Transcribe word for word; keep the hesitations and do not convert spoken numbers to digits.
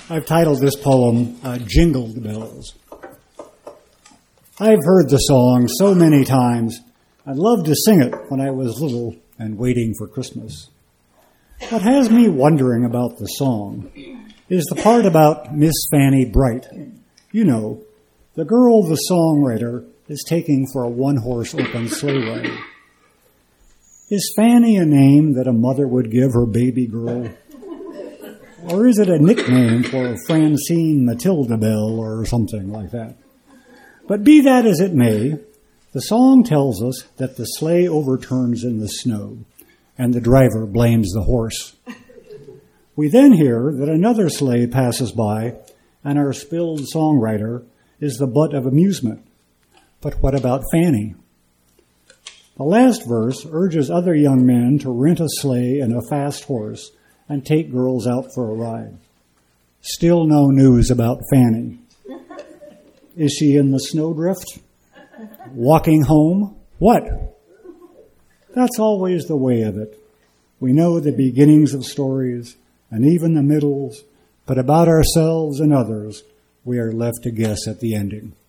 I've titled this poem, uh, Jingled Bells. I've heard the song so many times. I loved to sing it when I was little and waiting for Christmas. What has me wondering about the song is the part about Miss Fanny Bright. You know, the girl the songwriter is taking for a one-horse open sleigh ride. Is Fanny a name that a mother would give her baby girl? Or is it a nickname for Francine Matilda Bell or something like that? But be that as it may, the song tells us that the sleigh overturns in the snow and the driver blames the horse. We then hear that another sleigh passes by and our spilled songwriter is the butt of amusement. But what about Fanny? The last verse urges other young men to rent a sleigh and a fast horse and take girls out for a ride. Still no news about Fanny. Is she in the snowdrift? Walking home? What? That's always the way of it. We know the beginnings of stories and even the middles, but about ourselves and others, we are left to guess at the ending.